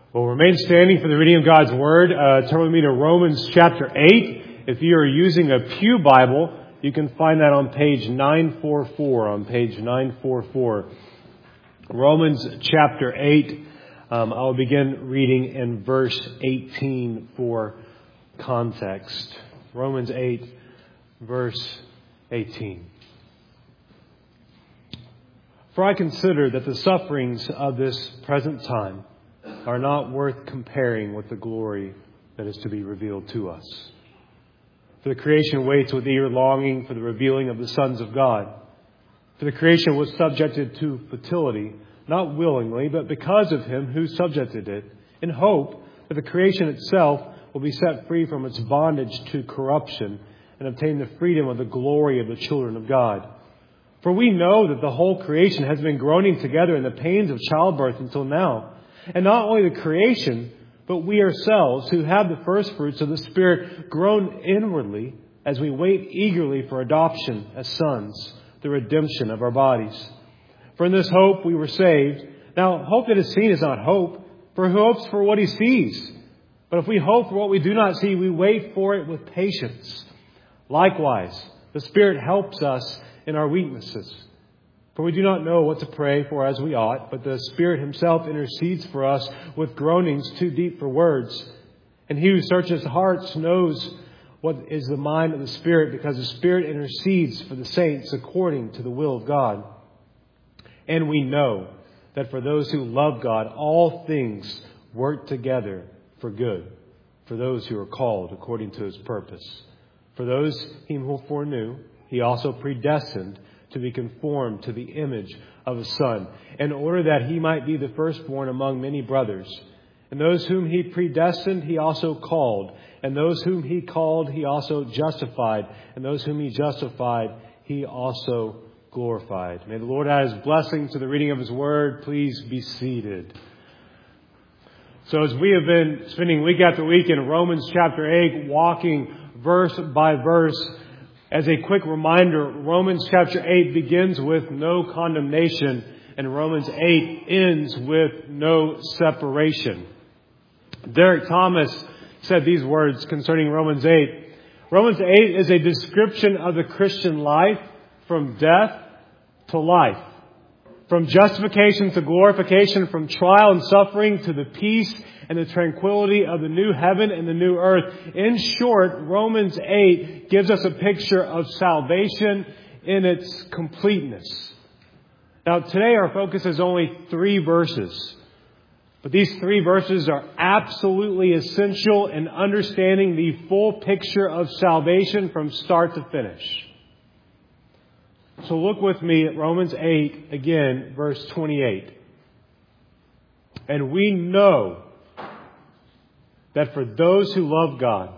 Well, remain standing for the reading of God's Word. Turn with me to Romans chapter 8. If you are using a Pew Bible, you can find that on page 944. Romans chapter 8. I'll begin reading in verse 18 for context. Romans 8, verse 18. For I consider that the sufferings of this present time are not worth comparing with the glory that is to be revealed to us. For the creation waits with eager longing for the revealing of the sons of God. For the creation was subjected to futility, not willingly, but because of Him who subjected it, in hope that the creation itself will be set free from its bondage to corruption and obtain the freedom of the glory of the children of God. For we know that the whole creation has been groaning together in the pains of childbirth until now. And not only the creation, but we ourselves, who have the first fruits of the Spirit, groan inwardly as we wait eagerly for adoption as sons, the redemption of our bodies. For in this hope we were saved. Now, hope that is seen is not hope, for who hopes for what he sees? But if we hope for what we do not see, we wait for it with patience. Likewise, the Spirit helps us in our weaknesses. For we do not know what to pray for as we ought, but the Spirit Himself intercedes for us with groanings too deep for words. And He who searches hearts knows what is the mind of the Spirit, because the Spirit intercedes for the saints according to the will of God. And we know that for those who love God, all things work together for good, for those who are called according to His purpose. For those whom He foreknew, He also predestined to be conformed to the image of His Son, in order that He might be the firstborn among many brothers. And those whom He predestined, He also called. And those whom He called, He also justified. And those whom He justified, He also glorified. May the Lord add His blessing to the reading of His Word. Please be seated. So as we have been spending week after week in Romans chapter 8, walking verse by verse, as a quick reminder, Romans chapter 8 begins with no condemnation, and Romans 8 ends with no separation. Derek Thomas said these words concerning Romans 8. Romans 8 is a description of the Christian life from death to life, from justification to glorification, from trial and suffering to the peace and the tranquility of the new heaven and the new earth. In short, Romans 8 gives us a picture of salvation in its completeness. Now, today our focus is only 3 verses. But these 3 verses are absolutely essential in understanding the full picture of salvation from start to finish. So look with me at Romans 8, again, verse 28. And we know that for those who love God,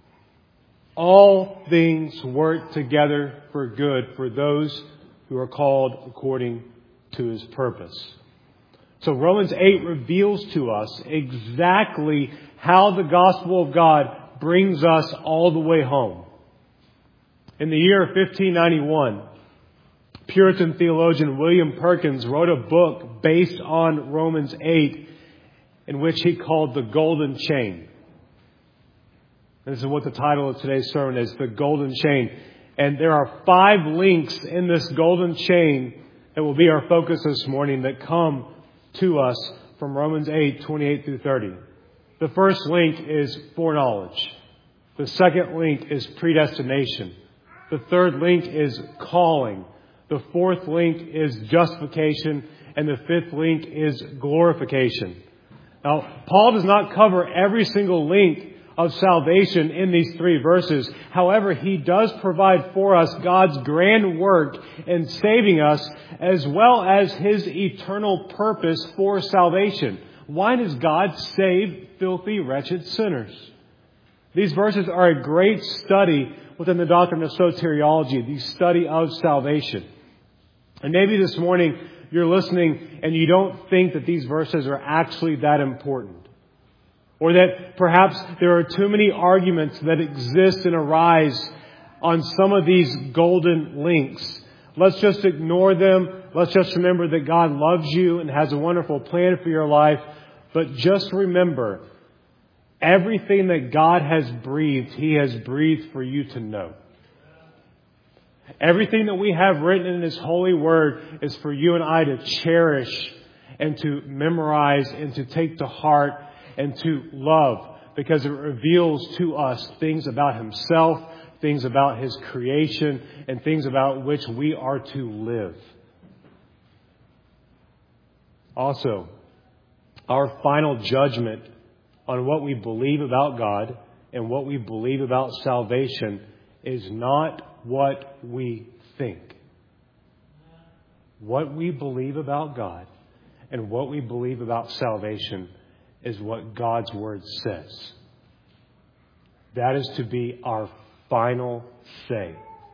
all things work together for good for those who are called according to His purpose. So Romans 8 reveals to us exactly how the gospel of God brings us all the way home. In the year 1591, Puritan theologian William Perkins wrote a book based on Romans 8 in which he called The Golden Chain. This is what the title of today's sermon is, The Golden Chain. And there are 5 links in this golden chain that will be our focus this morning that come to us from Romans 8, 28 through 30. The first link is foreknowledge. The second link is predestination. The third link is calling. The fourth link is justification. And the fifth link is glorification. Now, Paul does not cover every single link of salvation in these 3 verses. However, he does provide for us God's grand work in saving us, as well as His eternal purpose for salvation. Why does God save filthy, wretched sinners? These verses are a great study within the doctrine of soteriology, the study of salvation. And maybe this morning you're listening and you don't think that these verses are actually that important. Or that perhaps there are too many arguments that exist and arise on some of these golden links. Let's just ignore them. Let's just remember that God loves you and has a wonderful plan for your life. But just remember, everything that God has breathed, He has breathed for you to know. Everything that we have written in His holy word is for you and I to cherish and to memorize and to take to heart and to love, because it reveals to us things about Himself, things about His creation, and things about which we are to live. Also, our final judgment on what we believe about God and what we believe about salvation is not what we think. What we believe about God and what we believe about salvation is what God's Word says. That is to be our final say.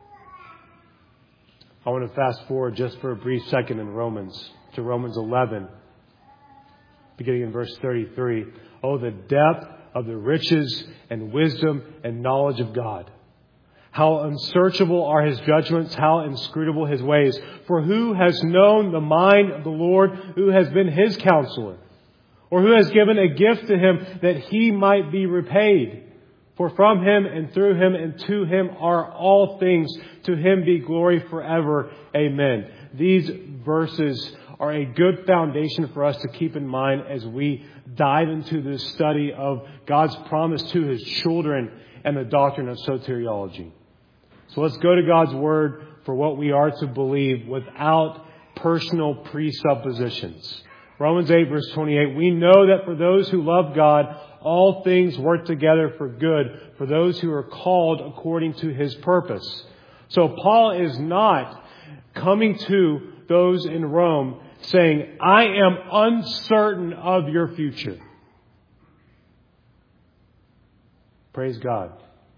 I want to fast forward just for a brief second in Romans, to Romans 11, beginning in verse 33. Oh, the depth of the riches and wisdom and knowledge of God. How unsearchable are His judgments, how inscrutable His ways. For who has known the mind of the Lord, who has been His counselor? Or who has given a gift to Him that He might be repaid? For from Him and through Him and to Him are all things. To Him be glory forever. Amen. These verses are a good foundation for us to keep in mind as we dive into this study of God's promise to His children and the doctrine of soteriology. So let's go to God's Word for what we are to believe without personal presuppositions. Romans 8 verse 28, we know that for those who love God, all things work together for good, for those who are called according to His purpose. So Paul is not coming to those in Rome saying, I am uncertain of your future. Praise God.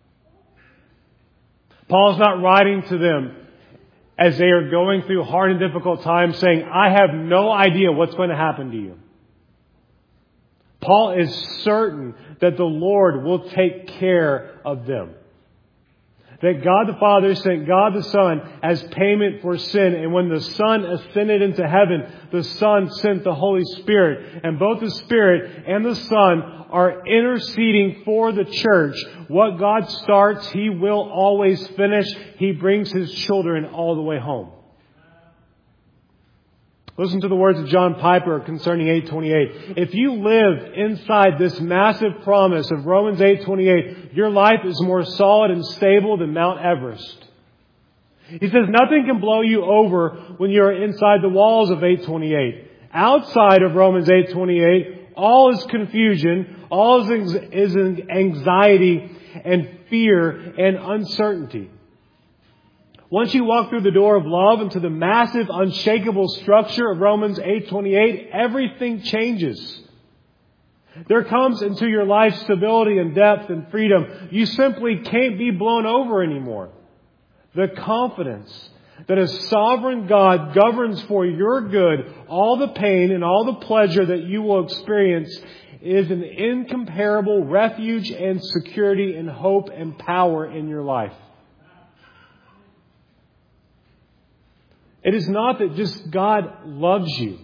Paul's not writing to them as they are going through hard and difficult times saying, I have no idea what's going to happen to you. Paul is certain that the Lord will take care of them. That God the Father sent God the Son as payment for sin. And when the Son ascended into heaven, the Son sent the Holy Spirit. And both the Spirit and the Son are interceding for the church. What God starts, He will always finish. He brings His children all the way home. Listen to the words of John Piper concerning 8:28. If you live inside this massive promise of Romans 8:28, your life is more solid and stable than Mount Everest. He says nothing can blow you over when you're inside the walls of 8:28. Outside of Romans 8:28, all is confusion, all is anxiety and fear and uncertainty. Once you walk through the door of love into the massive, unshakable structure of Romans 8:28, everything changes. There comes into your life stability and depth and freedom. You simply can't be blown over anymore. The confidence that a sovereign God governs for your good all the pain and all the pleasure that you will experience is an incomparable refuge and security and hope and power in your life. It is not that just God loves you.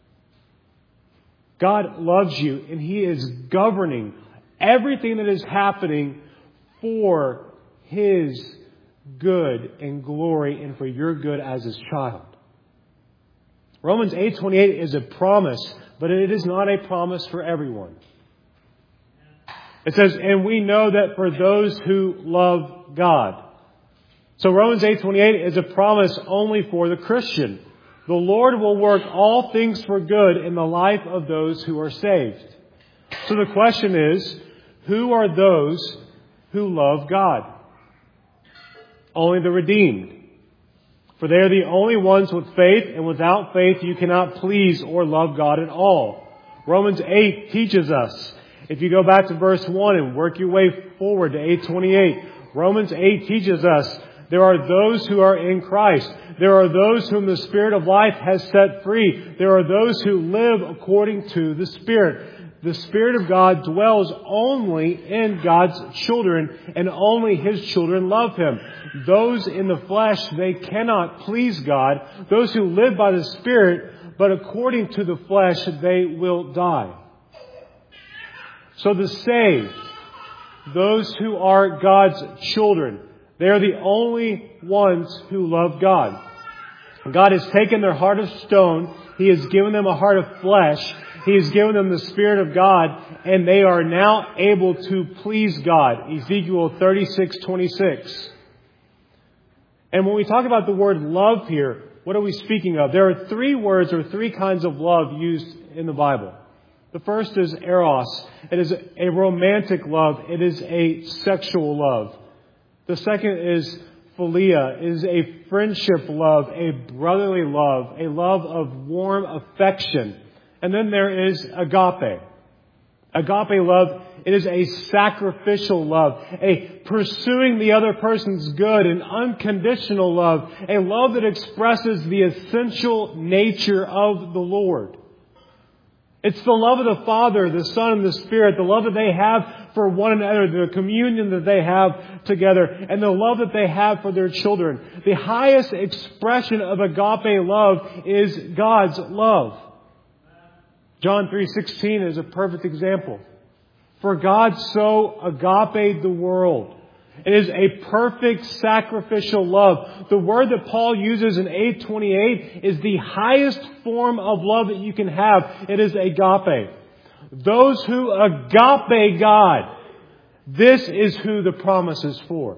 God loves you, and He is governing everything that is happening for His good and glory and for your good as His child. Romans 8:28 is a promise, but it is not a promise for everyone. It says, and we know that for those who love God. So Romans 8:28 is a promise only for the Christian. The Lord will work all things for good in the life of those who are saved. So the question is, who are those who love God? Only the redeemed. For they are the only ones with faith, and without faith you cannot please or love God at all. Romans 8 teaches us. If you go back to verse 1 and work your way forward to 8:28, Romans 8 teaches us there are those who are in Christ. There are those whom the Spirit of life has set free. There are those who live according to the Spirit. The Spirit of God dwells only in God's children, and only His children love Him. Those in the flesh, they cannot please God. Those who live by the Spirit, but according to the flesh, they will die. So the saved, those who are God's children, they are the only ones who love God. God has taken their heart of stone. He has given them a heart of flesh. He has given them the Spirit of God, and they are now able to please God. Ezekiel 36:26. And when we talk about the word love here, what are we speaking of? There are three words or three kinds of love used in the Bible. The first is eros. It is a romantic love. It is a sexual love. The second is philia. It is a friendship love, a brotherly love, a love of warm affection. And then there is agape. Agape love, it is a sacrificial love, a pursuing the other person's good, an unconditional love, a love that expresses the essential nature of the Lord. It's the love of the Father, the Son, and the Spirit, the love that they have for one another, the communion that they have together, and the love that they have for their children. The highest expression of agape love is God's love. John 3:16 is a perfect example. For God so agaped the world. It is a perfect sacrificial love. The word that Paul uses in 8:28 is the highest form of love that you can have. It is agape. Those who agape God, this is who the promise is for.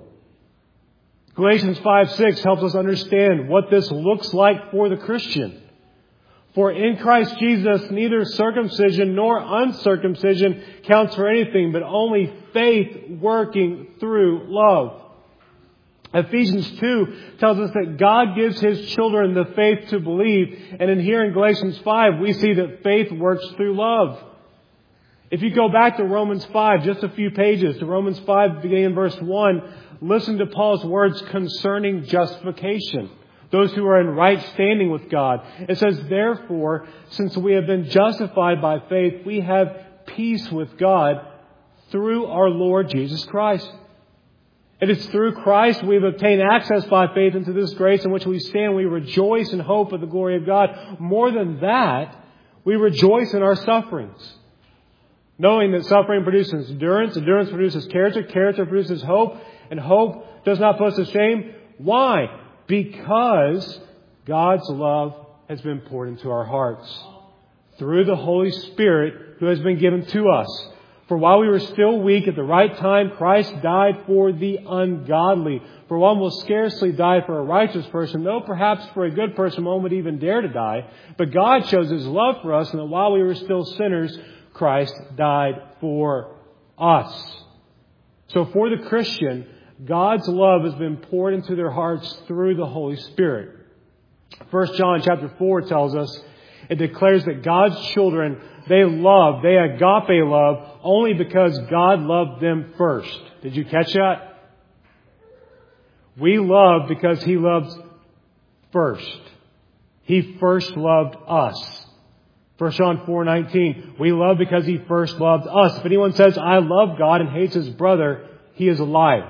Galatians 5:6 helps us understand what this looks like for the Christian. For in Christ Jesus, neither circumcision nor uncircumcision counts for anything, but only faith working through love. Ephesians 2 tells us that God gives His children the faith to believe. And in here in Galatians 5, we see that faith works through love. If you go back to Romans 5, just a few pages, to Romans 5, beginning in verse 1, listen to Paul's words concerning justification. Those who are in right standing with God. It says, therefore, since we have been justified by faith, we have peace with God through our Lord Jesus Christ. It is through Christ we have obtained access by faith into this grace in which we stand. We rejoice in hope of the glory of God. More than that, we rejoice in our sufferings, knowing that suffering produces endurance, endurance produces character, character produces hope, and hope does not put us to shame. Why? Because God's love has been poured into our hearts through the Holy Spirit who has been given to us. For while we were still weak, at the right time, Christ died for the ungodly. For one will scarcely die for a righteous person, though perhaps for a good person one would even dare to die. But God shows His love for us, and that while we were still sinners, Christ died for us. So for the Christian, God's love has been poured into their hearts through the Holy Spirit. 1 John chapter 4 tells us, it declares that God's children, they agape love only because God loved them first. Did you catch that? We love because He loved first. He first loved us. 1 John 4:19, we love because He first loved us. If anyone says, I love God and hates his brother, he is a liar.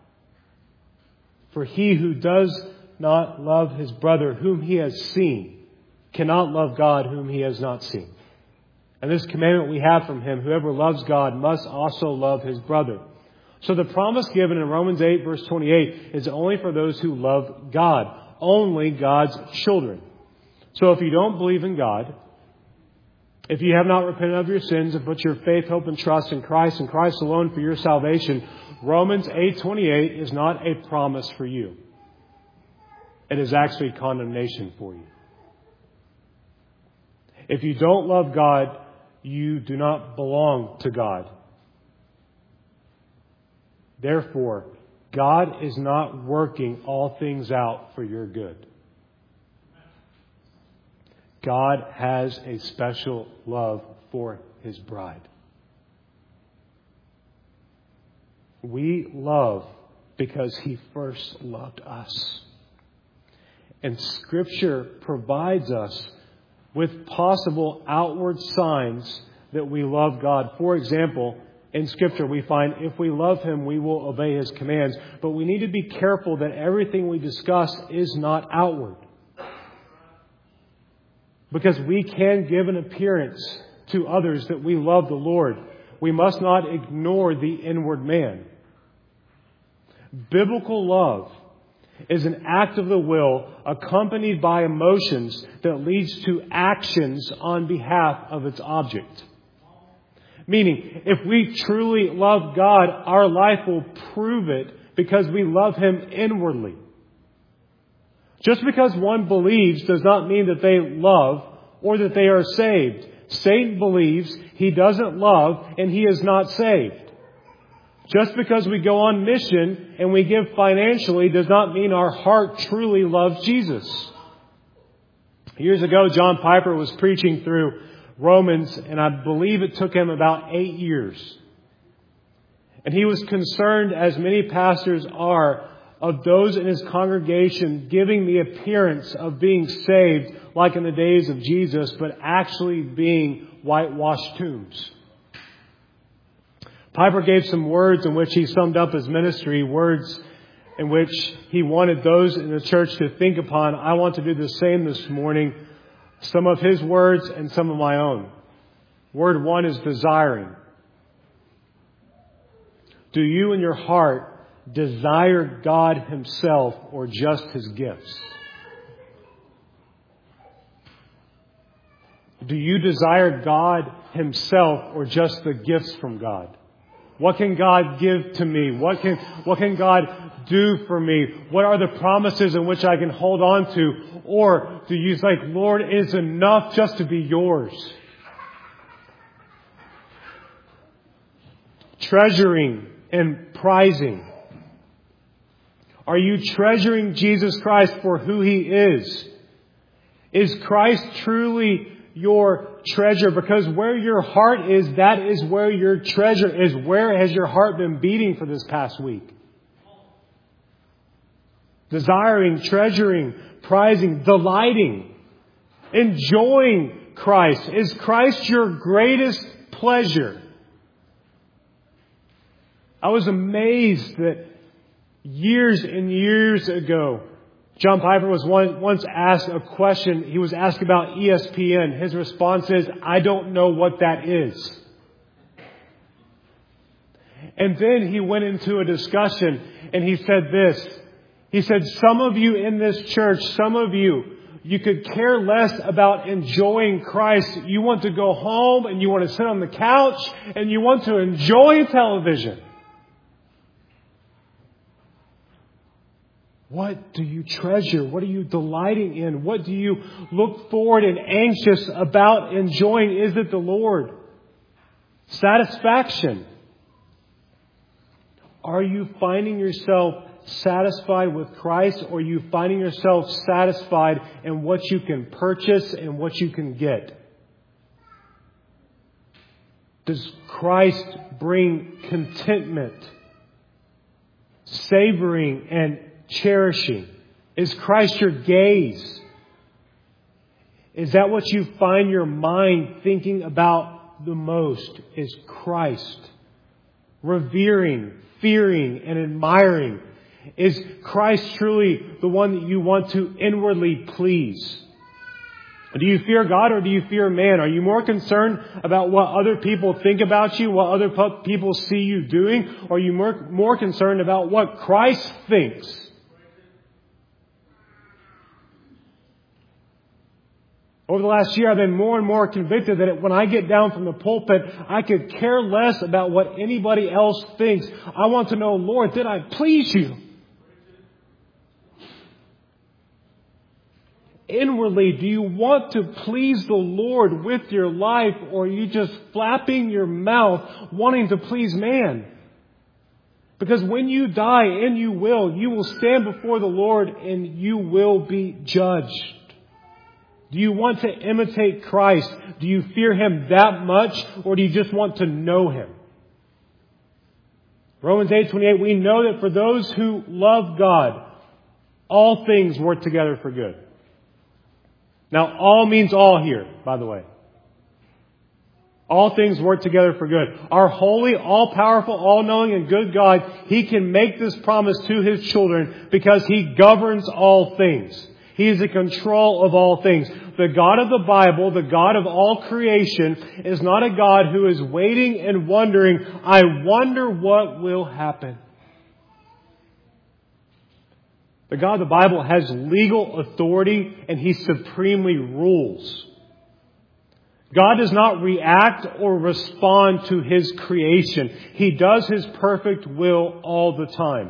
For he who does not love his brother whom he has seen cannot love God whom he has not seen. And this commandment we have from Him, whoever loves God must also love his brother. So the promise given in Romans 8 verse 28 is only for those who love God. Only God's children. So if you don't believe in God, if you have not repented of your sins and put your faith, hope, and trust in Christ and Christ alone for your salvation, Romans 8:28 is not a promise for you. It is actually condemnation for you. If you don't love God, you do not belong to God. Therefore, God is not working all things out for your good. God has a special love for His bride. We love because He first loved us. And Scripture provides us with possible outward signs that we love God. For example, in Scripture we find if we love Him, we will obey His commands. But we need to be careful that everything we discuss is not outward. Because we can give an appearance to others that we love the Lord. we must not ignore the inward man. Biblical love is an act of the will accompanied by emotions that leads to actions on behalf of its object. Meaning, if we truly love God, our life will prove it because we love Him inwardly. Just because one believes does not mean that they love or that they are saved. Satan believes, he doesn't love, and he is not saved. Just because we go on mission and we give financially does not mean our heart truly loves Jesus. Years ago, John Piper was preaching through Romans, and I believe it took him about 8 years. And he was concerned, as many pastors are, of those in his congregation giving the appearance of being saved like in the days of Jesus, but actually being whitewashed tombs. Piper gave some words in which he summed up his ministry, words in which he wanted those in the church to think upon. I want to do the same this morning. Some of his words and some of my own. Word one is desiring. Do you in your heart desire God Himself or just His gifts? Do you desire God Himself or just the gifts from God? What can God give to me? What can God do for me? What are the promises in which I can hold on to? Or do you think, Lord, it is enough just to be yours? Treasuring and prizing. Are you treasuring Jesus Christ for who He is? Is Christ truly your treasure? Because where your heart is, that is where your treasure is. Where has your heart been beating for this past week? Desiring, treasuring, prizing, delighting, enjoying Christ. Is Christ your greatest pleasure? I was amazed that years and years ago, John Piper was once asked a question. He was asked about ESPN. His response is, I don't know what that is. And then he went into a discussion and he said this. He said, some of you in this church, some of you could care less about enjoying Christ. You want to go home and you want to sit on the couch and you want to enjoy television. What do you treasure? What are you delighting in? What do you look forward and anxious about enjoying? Is it the Lord? Satisfaction. Are you finding yourself satisfied with Christ, or are you finding yourself satisfied in what you can purchase and what you can get? Does Christ bring contentment, savoring, and cherishing? Is Christ your gaze? Is that what you find your mind thinking about the most? Is Christ? Revering, fearing, and admiring. Is Christ truly the one that you want to inwardly please? Do you fear God or do you fear man? Are you more concerned about what other people think about you, what other people see you doing? Or are you more concerned about what Christ thinks? Over the last year, I've been more and more convicted that when I get down from the pulpit, I could care less about what anybody else thinks. I want to know, Lord, did I please you? Inwardly, do you want to please the Lord with your life, or are you just flapping your mouth wanting to please man? Because when you die, and you will stand before the Lord and you will be judged. Do you want to imitate Christ? Do you fear Him that much, or do you just want to know Him? Romans 8:28, we know that for those who love God, all things work together for good. Now, all means all here, by the way. All things work together for good. Our holy, all-powerful, all-knowing, and good God, He can make this promise to His children because He governs all things. He is in control of all things. The God of the Bible, the God of all creation, is not a God who is waiting and wondering, I wonder what will happen. The God of the Bible has legal authority and He supremely rules. God does not react or respond to His creation. He does His perfect will all the time.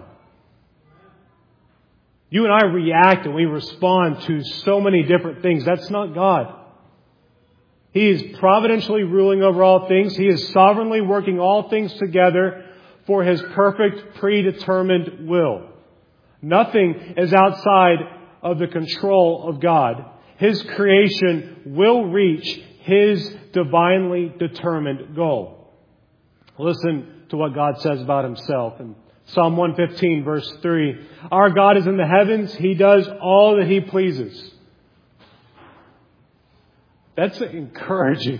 You and I react and we respond to so many different things. That's not God. He is providentially ruling over all things. He is sovereignly working all things together for His perfect, predetermined will. Nothing is outside of the control of God. His creation will reach His divinely determined goal. Listen to what God says about Himself in Psalm 115, verse 3. Our God is in the heavens. He does all that He pleases. That's encouraging.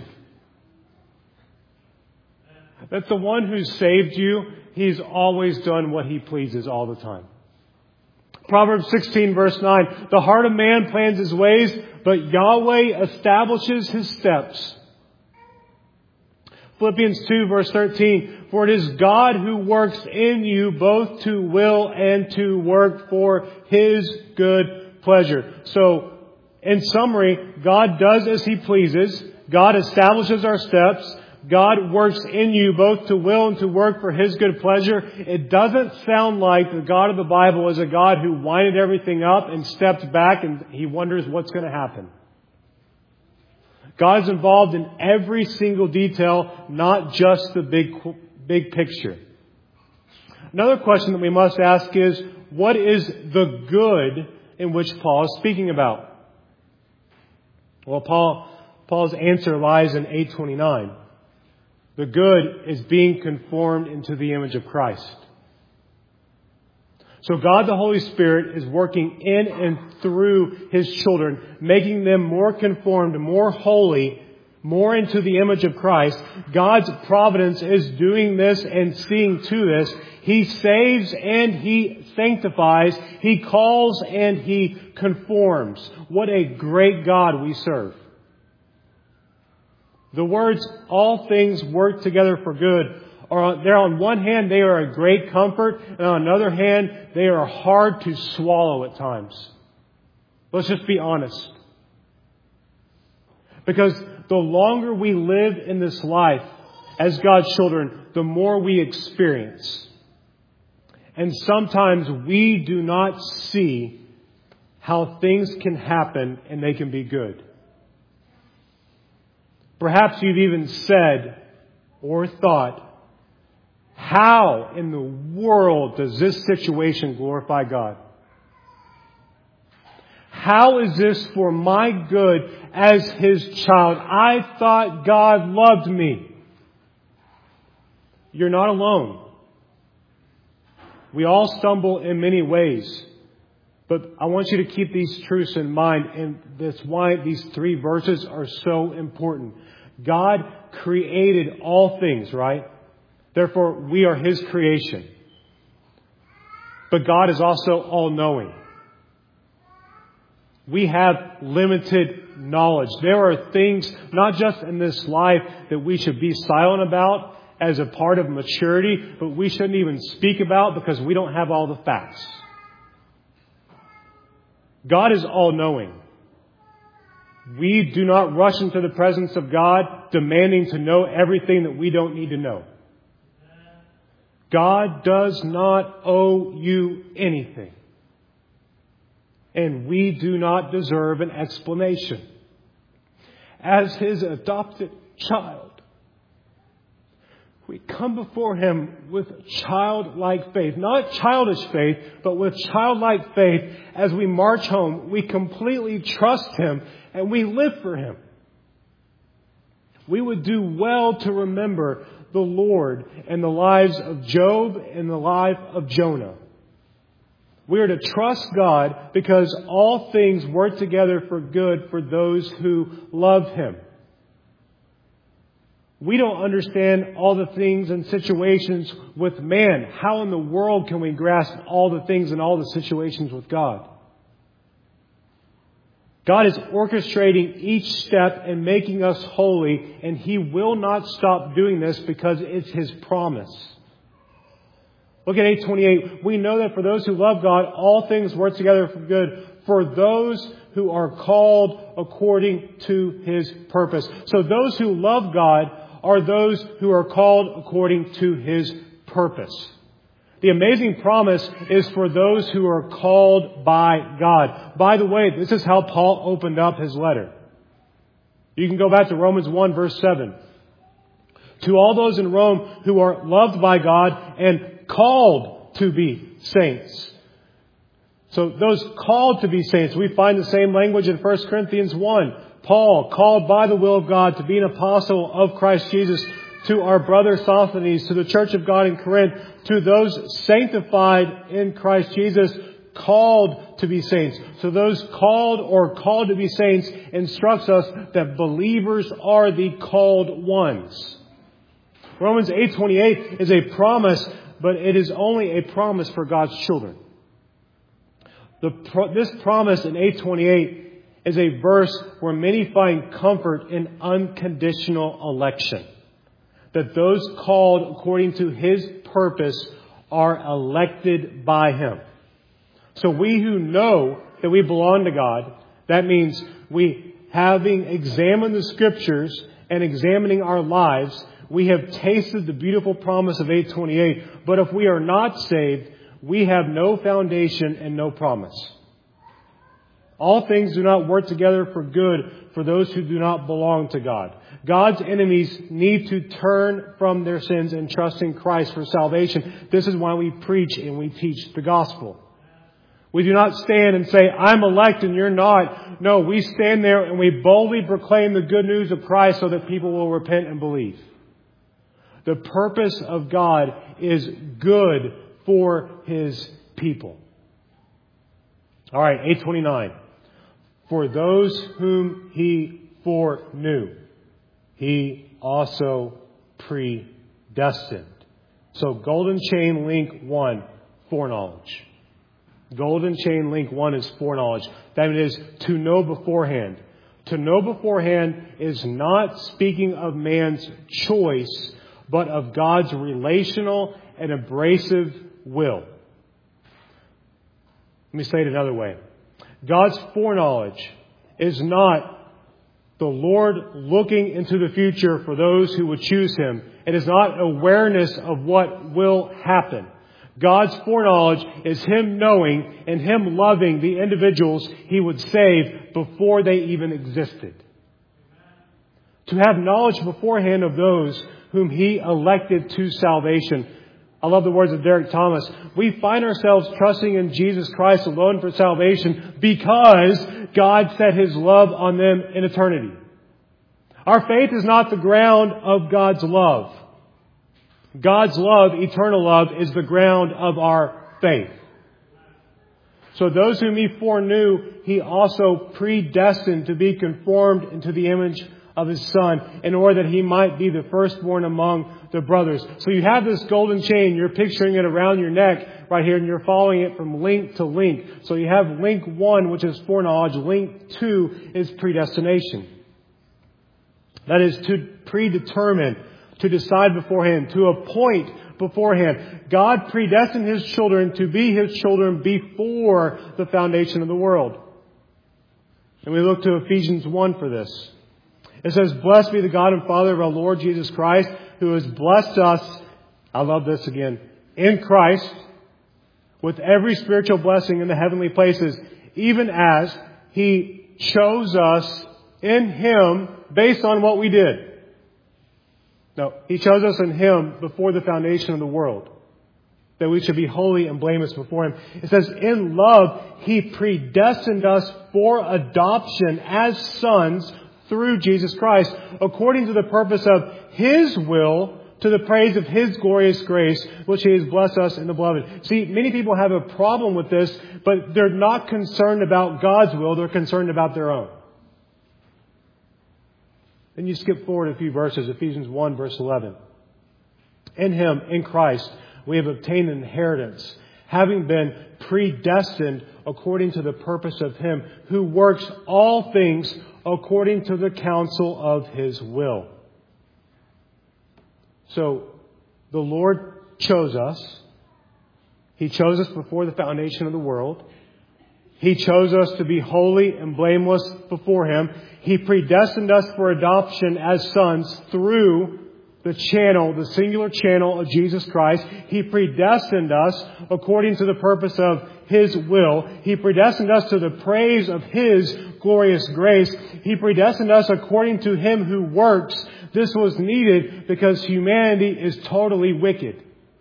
That the one who saved you, He's always done what He pleases all the time. Proverbs 16, verse 9. The heart of man plans his ways, but Yahweh establishes his steps. Philippians 2, verse 13. For it is God who works in you both to will and to work for His good pleasure. So, in summary, God does as He pleases. God establishes our steps. God works in you both to will and to work for His good pleasure. It doesn't sound like the God of the Bible is a God who winded everything up and stepped back and He wonders what's going to happen. God is involved in every single detail, not just the big picture. Another question that we must ask is, what is the good in which Paul is speaking about? Well, Paul's answer lies in 8:29. The good is being conformed into the image of Christ. So God the Holy Spirit is working in and through His children, making them more conformed, more holy, more into the image of Christ. God's providence is doing this and seeing to this. He saves and He sanctifies. He calls and He conforms. What a great God we serve. The words, all things work together for good, they're on one hand, they are a great comfort, and on another hand, they are hard to swallow at times. Let's just be honest. Because the longer we live in this life as God's children, the more we experience. And sometimes we do not see how things can happen and they can be good. Perhaps you've even said or thought, how in the world does this situation glorify God? How is this for my good as His child? I thought God loved me. You're not alone. We all stumble in many ways. But I want you to keep these truths in mind, and that's why these 3 verses are so important. God created all things, right? Therefore, we are His creation. But God is also all-knowing. We have limited knowledge. There are things, not just in this life, that we should be silent about as a part of maturity, but we shouldn't even speak about because we don't have all the facts. God is all-knowing. We do not rush into the presence of God demanding to know everything that we don't need to know. God does not owe you anything. And we do not deserve an explanation. As His adopted child, we come before Him with childlike faith. Not childish faith, but with childlike faith. As we march home, we completely trust Him and we live for Him. We would do well to remember the Lord and the lives of Job and the life of Jonah. We are to trust God because all things work together for good for those who love Him. We don't understand all the things and situations with man. How in the world can we grasp all the things and all the situations with God? God is orchestrating each step and making us holy, and He will not stop doing this because it's His promise. Look at 8:28. We know that for those who love God, all things work together for good, for those who are called according to His purpose. So those who love God are those who are called according to His purpose. The amazing promise is for those who are called by God. By the way, this is how Paul opened up his letter. You can go back to Romans 1 verse 7. To all those in Rome who are loved by God and called to be saints. So those called to be saints, we find the same language in 1 Corinthians 1. Paul, called by the will of God to be an apostle of Christ Jesus, to our brother Sosthenes, to the church of God in Corinth, to those sanctified in Christ Jesus, called to be saints. So those called or called to be saints instructs us that believers are the called ones. Romans 8:28 is a promise, but it is only a promise for God's children. This promise in 8:28 is a verse where many find comfort in unconditional election. That those called according to His purpose are elected by Him. So we who know that we belong to God, that means we, having examined the Scriptures and examining our lives, we have tasted the beautiful promise of 8:28. But if we are not saved, we have no foundation and no promise. All things do not work together for good for those who do not belong to God. God's enemies need to turn from their sins and trust in Christ for salvation. This is why we preach and we teach the gospel. We do not stand and say, I'm elect and you're not. No, we stand there and we boldly proclaim the good news of Christ so that people will repent and believe. The purpose of God is good for His people. All right, 8:29. For those whom He foreknew, He also predestined. So golden chain link 1, foreknowledge. Golden chain link 1 is foreknowledge. That is to know beforehand. To know beforehand is not speaking of man's choice, but of God's relational and abrasive will. Let me say it another way. God's foreknowledge is not the Lord looking into the future for those who would choose Him. It is not awareness of what will happen. God's foreknowledge is Him knowing and Him loving the individuals He would save before they even existed. To have knowledge beforehand of those whom He elected to salvation. I love the words of Derek Thomas. We find ourselves trusting in Jesus Christ alone for salvation because God set His love on them in eternity. Our faith is not the ground of God's love. God's love, eternal love, is the ground of our faith. So those whom He foreknew, He also predestined to be conformed into the image of His Son in order that He might be the firstborn among the brothers. So you have this golden chain. You're picturing it around your neck right here, and you're following it from link to link. So you have link 1, which is foreknowledge. Link 2 is predestination. That is to predetermine, to decide beforehand, to appoint beforehand. God predestined His children to be His children before the foundation of the world. And we look to Ephesians 1 for this. It says, blessed be the God and Father of our Lord Jesus Christ, who has blessed us, I love this again, in Christ, with every spiritual blessing in the heavenly places, even as He chose us in Him based on what we did. No, He chose us in Him before the foundation of the world, that we should be holy and blameless before Him. It says, in love, He predestined us for adoption as sons through Jesus Christ, according to the purpose of His will, to the praise of His glorious grace, which He has blessed us in the beloved. See, many people have a problem with this, but they're not concerned about God's will, they're concerned about their own. Then you skip forward a few verses, Ephesians 1 verse 11. In Him, in Christ, we have obtained an inheritance, having been predestined according to the purpose of Him who works all things according to the counsel of His will. So, the Lord chose us. He chose us before the foundation of the world. He chose us to be holy and blameless before Him. He predestined us for adoption as sons through the singular channel of Jesus Christ. He predestined us according to the purpose of His will. He predestined us to the praise of His glorious grace. He predestined us according to Him who works. This was needed because humanity is totally wicked.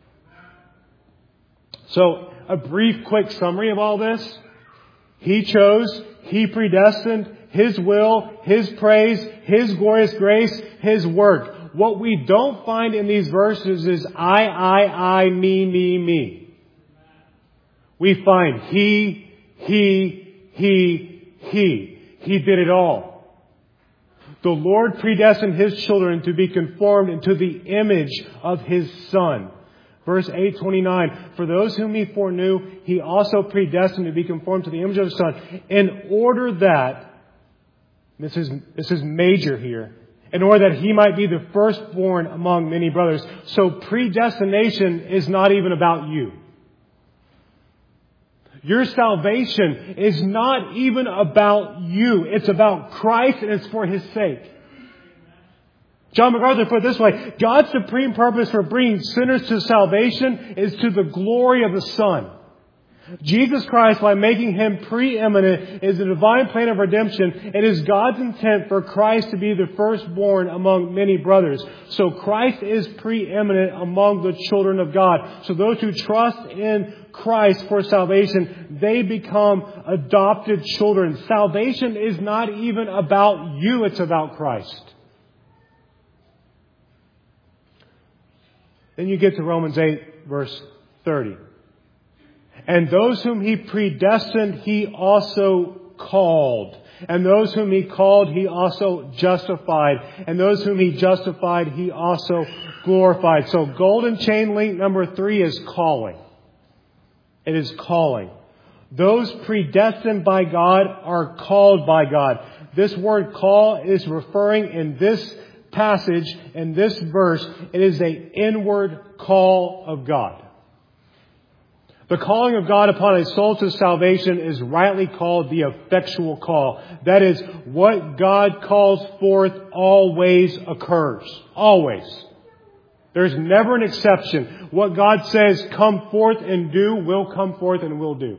So, a brief, quick summary of all this. He chose, He predestined, His will, His praise, His glorious grace, His work. What we don't find in these verses is I, me. We find He. He did it all. The Lord predestined His children to be conformed into the image of His Son. Verse 8:29, for those whom He foreknew, He also predestined to be conformed to the image of His Son, in order that, this is major here, in order that He might be the firstborn among many brothers. So predestination is not even about you. Your salvation is not even about you. It's about Christ and it's for His sake. John MacArthur put it this way, God's supreme purpose for bringing sinners to salvation is to the glory of the Son. Jesus Christ, by making Him preeminent, is the divine plan of redemption. It is God's intent for Christ to be the firstborn among many brothers. So Christ is preeminent among the children of God. So those who trust in Christ for salvation, they become adopted children. Salvation is not even about you, it's about Christ. Then you get to Romans 8, verse 30. And those whom He predestined, He also called. And those whom He called, He also justified. And those whom He justified, He also glorified. So golden chain link number 3 is calling. It is calling. Those predestined by God are called by God. This word call is referring in this passage, in this verse, it is an inward call of God. The calling of God upon a soul to salvation is rightly called the effectual call. That is, what God calls forth always occurs. Always. There's never an exception. What God says, come forth and do, will come forth and will do.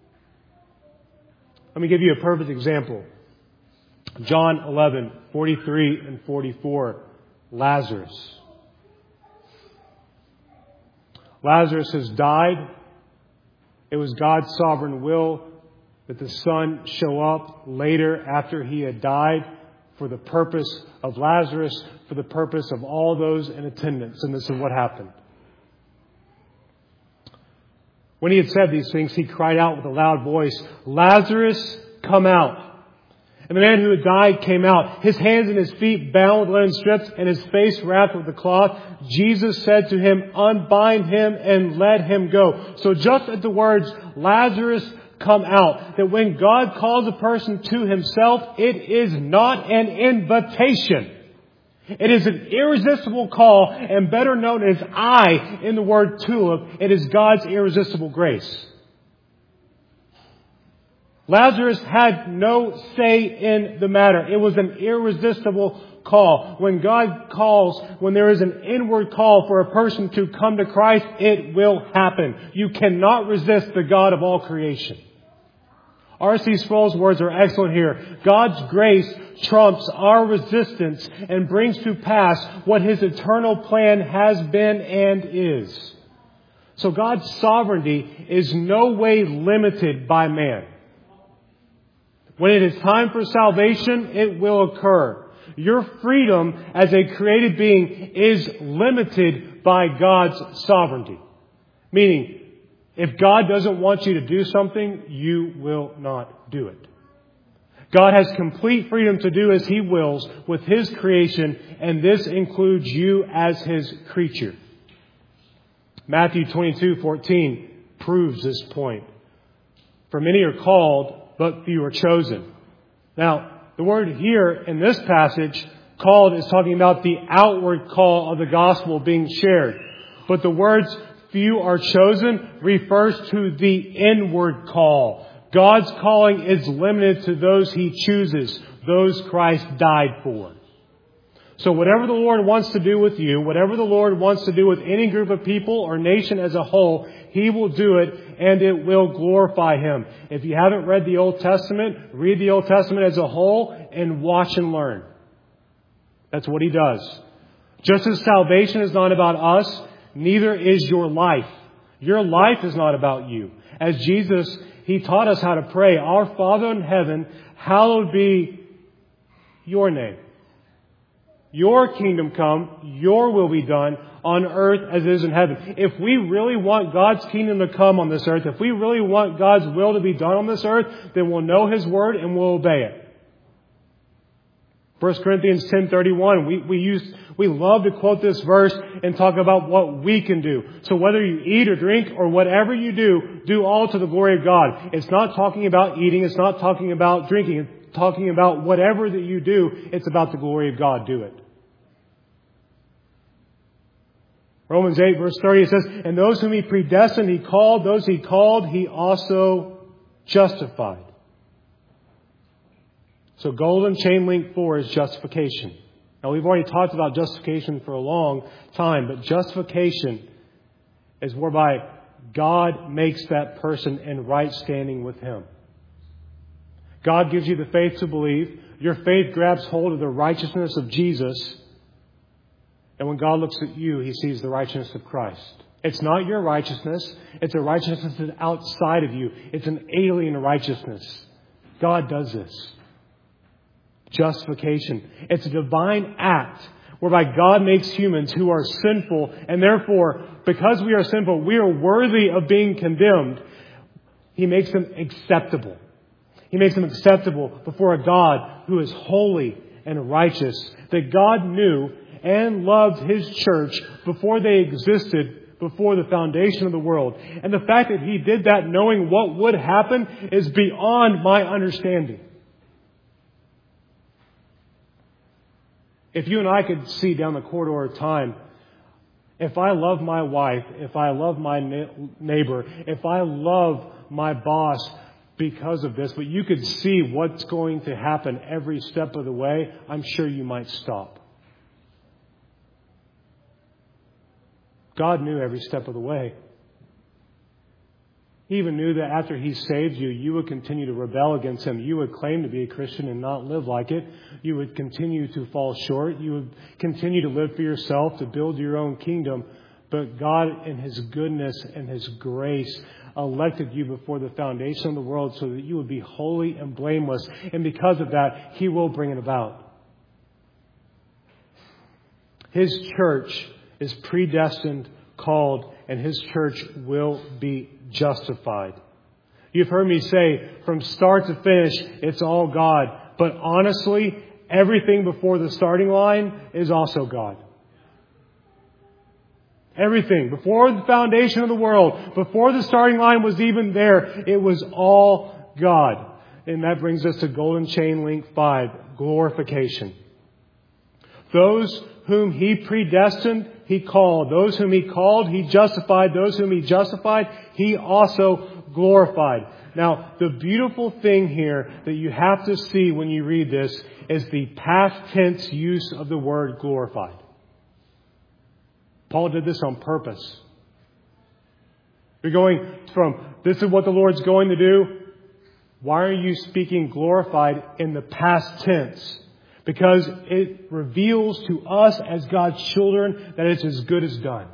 Let me give you a perfect example. John 11, 43 and 44. Lazarus. Lazarus has died. It was God's sovereign will that the Son show up later after he had died for the purpose of Lazarus, for the purpose of all those in attendance. And this is what happened. When he had said these things, he cried out with a loud voice, Lazarus, come out. And the man who had died came out, his hands and his feet bound with linen strips and his face wrapped with a cloth. Jesus said to him, unbind him and let him go. So just at the words, Lazarus, come out, that when God calls a person to Himself, it is not an invitation. It is an irresistible call, and better known as I in the word tulip, it is God's irresistible grace. Lazarus had no say in the matter. It was an irresistible call. When God calls, when there is an inward call for a person to come to Christ, it will happen. You cannot resist the God of all creation. R.C. Sproul's words are excellent here. God's grace trumps our resistance and brings to pass what His eternal plan has been and is. So God's sovereignty is no way limited by man. When it is time for salvation, it will occur. Your freedom as a created being is limited by God's sovereignty. Meaning, if God doesn't want you to do something, you will not do it. God has complete freedom to do as He wills with His creation, and this includes you as His creature. Matthew 22:14. proves this point. For many are called, but few are chosen. Now, the word here in this passage, called, is talking about the outward call of the gospel being shared. But the words few are chosen refers to the inward call. God's calling is limited to those He chooses, those Christ died for. So whatever the Lord wants to do with you, whatever the Lord wants to do with any group of people or nation as a whole, He will do it and it will glorify Him. If you haven't read the Old Testament, read the Old Testament as a whole and watch and learn. That's what He does. Just as salvation is not about us, neither is your life. Your life is not about you. As Jesus, He taught us how to pray, Our Father in heaven, hallowed be Your name. Your kingdom come, Your will be done on earth as it is in heaven. If we really want God's kingdom to come on this earth, if we really want God's will to be done on this earth, then we'll know His word and we'll obey it. 1 Corinthians 10:31, we love to quote this verse and talk about what we can do. So whether you eat or drink or whatever you do all to the glory of God. It's not talking about eating. It's not talking about drinking. It's talking about whatever that you do. It's about the glory of God. Do it. Romans 8 verse 30, it says, And those whom He predestined, He called. Those He called, He also justified. So golden chain link 4 is justification. Now we've already talked about justification for a long time, but justification is whereby God makes that person in right standing with Him. God gives you the faith to believe. Your faith grabs hold of the righteousness of Jesus. And when God looks at you, He sees the righteousness of Christ. It's not your righteousness. It's a righteousness that's outside of you. It's an alien righteousness. God does this. Justification. It's a divine act whereby God makes humans who are sinful, and therefore, because we are sinful, we are worthy of being condemned. He makes them acceptable. He makes them acceptable before a God who is holy and righteous, that God knew and loved His church before they existed, before the foundation of the world. And the fact that He did that knowing what would happen is beyond my understanding. If you and I could see down the corridor of time, if I love my wife, if I love my neighbor, if I love my boss because of this, but you could see what's going to happen every step of the way, I'm sure you might stop. God knew every step of the way. He even knew that after He saved you, you would continue to rebel against Him. You would claim to be a Christian and not live like it. You would continue to fall short. You would continue to live for yourself, to build your own kingdom. But God, in His goodness and His grace, elected you before the foundation of the world so that you would be holy and blameless. And because of that, He will bring it about. His church is predestined, called, and His church will be justified. You've heard me say from start to finish, it's all God. But honestly, everything before the starting line is also God. Everything. Before the foundation of the world, before the starting line was even there, it was all God. And that brings us to golden chain link 5, glorification. Those whom He predestined, He called. Those whom He called, He justified. Those whom He justified, He also glorified. Now, the beautiful thing here that you have to see when you read this is the past tense use of the word glorified. Paul did this on purpose. You're going from, this is what the Lord's going to do. Why are you speaking glorified in the past tense? Because it reveals to us as God's children that it's as good as done.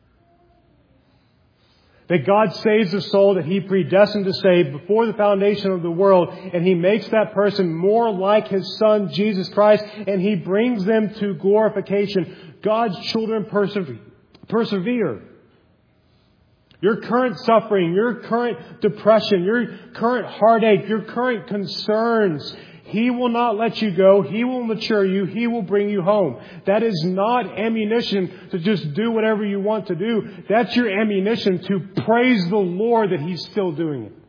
That God saves the soul that He predestined to save before the foundation of the world. And He makes that person more like His Son, Jesus Christ. And He brings them to glorification. God's children persevere. Your current suffering, your current depression, your current heartache, your current concerns, He will not let you go. He will mature you. He will bring you home. That is not ammunition to just do whatever you want to do. That's your ammunition to praise the Lord that He's still doing it.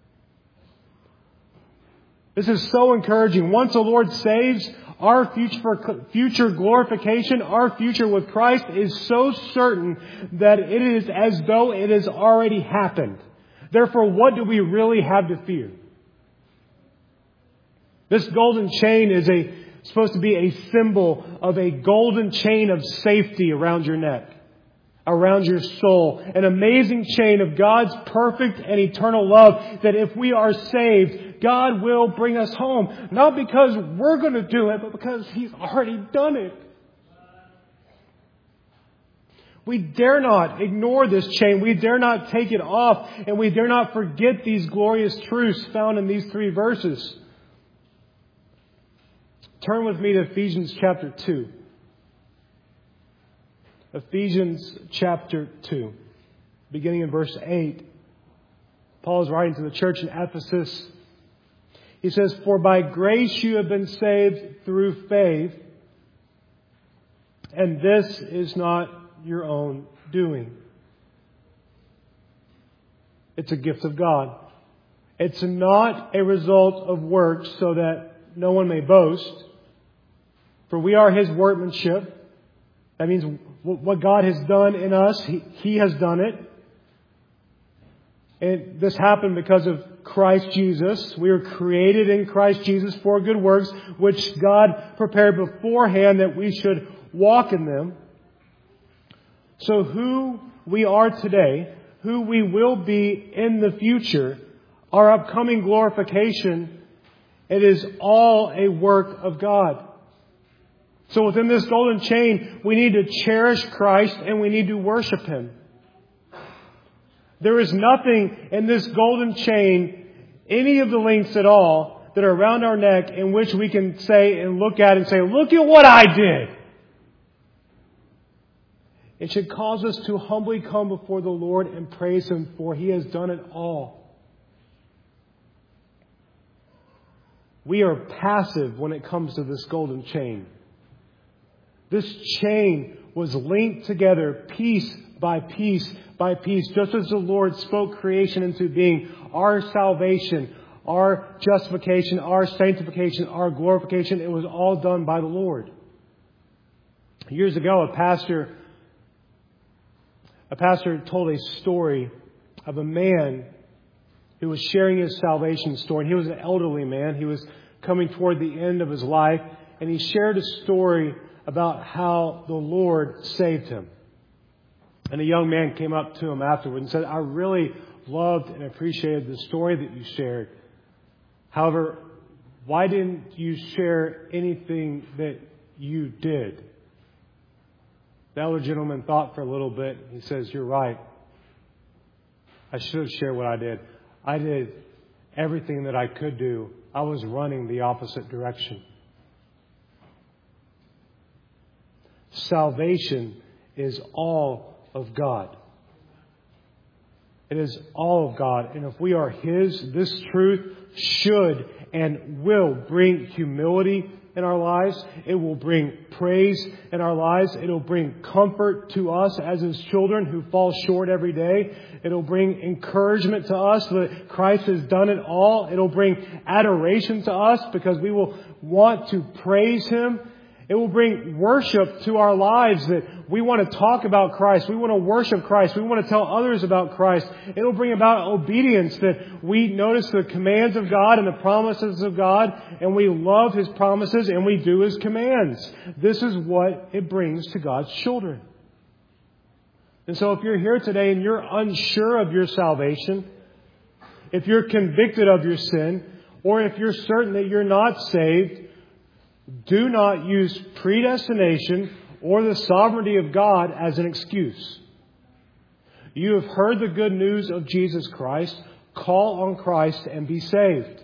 This is so encouraging. Once the Lord saves, our future glorification, our future with Christ is so certain that it is as though it has already happened. Therefore, what do we really have to fear? This golden chain is supposed to be a symbol of a golden chain of safety around your neck, around your soul. An amazing chain of God's perfect and eternal love that if we are saved, God will bring us home. Not because we're going to do it, but because He's already done it. We dare not ignore this chain. We dare not take it off. And we dare not forget these glorious truths found in these 3 verses. Turn with me to Ephesians chapter 2. Ephesians chapter 2, beginning in verse 8. Paul is writing to the church in Ephesus. He says, "For by grace you have been saved through faith, and this is not your own doing." It's a gift of God. It's not a result of works so that no one may boast. For we are His workmanship. That means what God has done in us, He has done it. And this happened because of Christ Jesus. We were created in Christ Jesus for good works, which God prepared beforehand that we should walk in them. So who we are today, who we will be in the future, our upcoming glorification, it is all a work of God. So within this golden chain, we need to cherish Christ and we need to worship Him. There is nothing in this golden chain, any of the links at all, that are around our neck in which we can say and look at and say, "Look at what I did." It should cause us to humbly come before the Lord and praise Him, for He has done it all. We are passive when it comes to this golden chain. This chain was linked together piece by piece by piece, just as the Lord spoke creation into being. Our salvation, our justification, our sanctification, our glorification, it was all done by the Lord. Years ago, a pastor told a story of a man who was sharing his salvation story. And he was an elderly man. He was coming toward the end of his life. And he shared a story about how the Lord saved him. And a young man came up to him afterward and said, "I really loved and appreciated the story that you shared. However, why didn't you share anything that you did?" The elder gentleman thought for a little bit. He says, "You're right. I should have shared what I did. I did everything that I could do. I was running the opposite direction." Salvation is all of God. It is all of God. And if we are His, this truth should and will bring humility in our lives. It will bring praise in our lives. It will bring comfort to us as His children who fall short every day. It will bring encouragement to us that Christ has done it all. It will bring adoration to us because we will want to praise Him. It will bring worship to our lives that we want to talk about Christ. We want to worship Christ. We want to tell others about Christ. It will bring about obedience that we notice the commands of God and the promises of God, and we love His promises and we do His commands. This is what it brings to God's children. And so if you're here today and you're unsure of your salvation, if you're convicted of your sin, or if you're certain that you're not saved, do not use predestination or the sovereignty of God as an excuse. You have heard the good news of Jesus Christ. Call on Christ and be saved.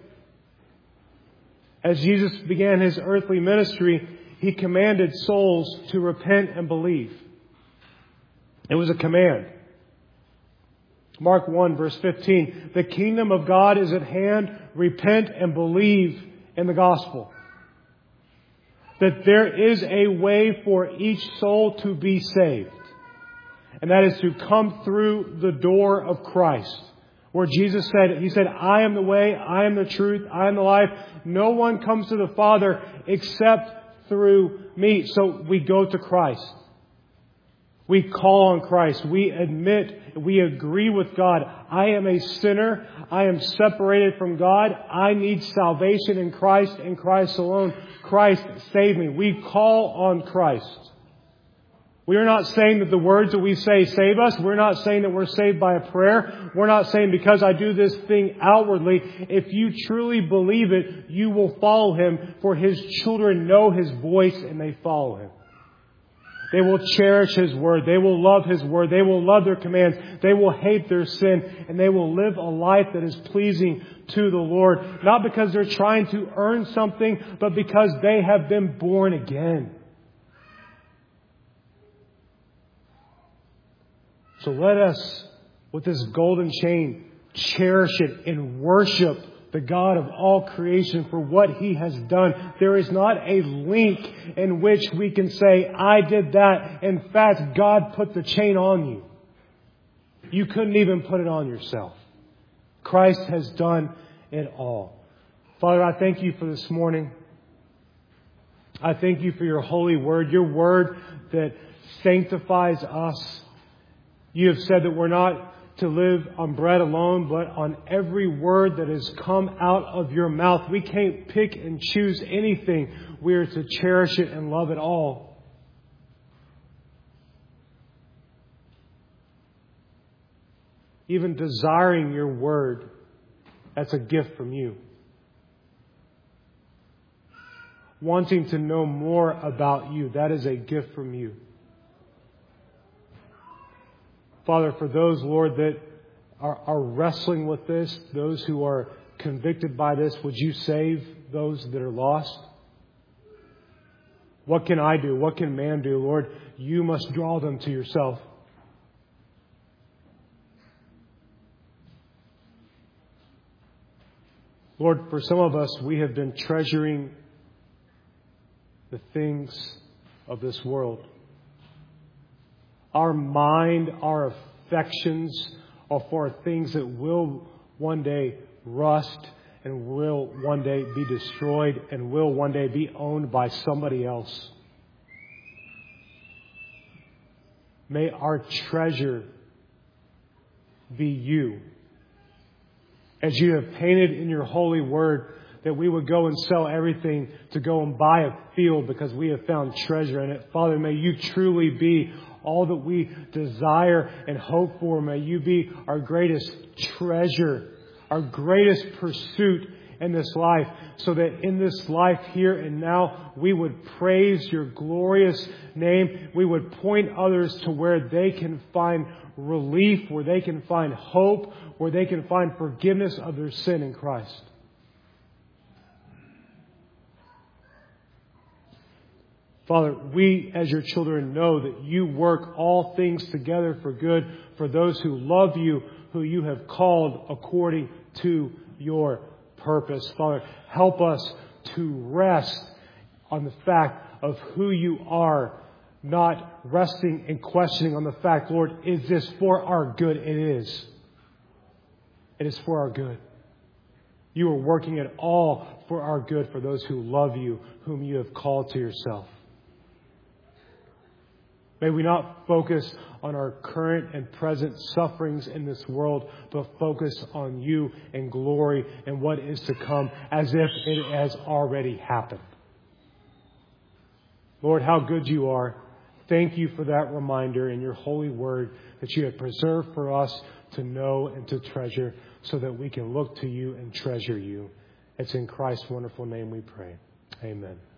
As Jesus began His earthly ministry, He commanded souls to repent and believe. It was a command. Mark 1, verse 15. The kingdom of God is at hand. Repent and believe in the gospel. That there is a way for each soul to be saved. And that is to come through the door of Christ. Where Jesus said, He said, I am the way, I am the truth, I am the life. No one comes to the Father except through me. So we go to Christ. We call on Christ. We admit, we agree with God. I am a sinner. I am separated from God. I need salvation in Christ and Christ alone. Christ, save me. We call on Christ. We are not saying that the words that we say save us. We're not saying that we're saved by a prayer. We're not saying because I do this thing outwardly. If you truly believe it, you will follow Him, for His children know His voice and they follow Him. They will cherish His Word. They will love His Word. They will love their commands. They will hate their sin. And they will live a life that is pleasing to the Lord. Not because they're trying to earn something, but because they have been born again. So let us, with this golden chain, cherish it and worship the God of all creation for what He has done. There is not a link in which we can say, I did that. In fact, God put the chain on you. You couldn't even put it on yourself. Christ has done it all. Father, I thank You for this morning. I thank You for Your holy word, Your word that sanctifies us. You have said that we're not to live on bread alone, but on every word that has come out of Your mouth. We can't pick and choose anything. We are to cherish it and love it all. Even desiring Your word, that's a gift from You. Wanting to know more about You, that is a gift from You. Father, for those, Lord, that are wrestling with this, those who are convicted by this, would You save those that are lost? What can I do? What can man do? Lord, You must draw them to Yourself. Lord, for some of us, we have been treasuring the things of this world. Our mind, our affections are for things that will one day rust and will one day be destroyed and will one day be owned by somebody else. May our treasure be You. As You have painted in Your holy word, that we would go and sell everything to go and buy a field because we have found treasure in it. Father, may You truly be all that we desire and hope for. May You be our greatest treasure, our greatest pursuit in this life, so that in this life here and now, we would praise Your glorious name. We would point others to where they can find relief, where they can find hope, where they can find forgiveness of their sin in Christ. Father, we as Your children know that You work all things together for good for those who love You, who You have called according to Your purpose. Father, help us to rest on the fact of who You are, not resting and questioning on the fact, Lord, is this for our good? It is. It is for our good. You are working it all for our good for those who love You, whom You have called to Yourself. May we not focus on our current and present sufferings in this world, but focus on You and glory and what is to come as if it has already happened. Lord, how good You are. Thank You for that reminder in Your holy word that You have preserved for us to know and to treasure so that we can look to You and treasure You. It's in Christ's wonderful name we pray. Amen.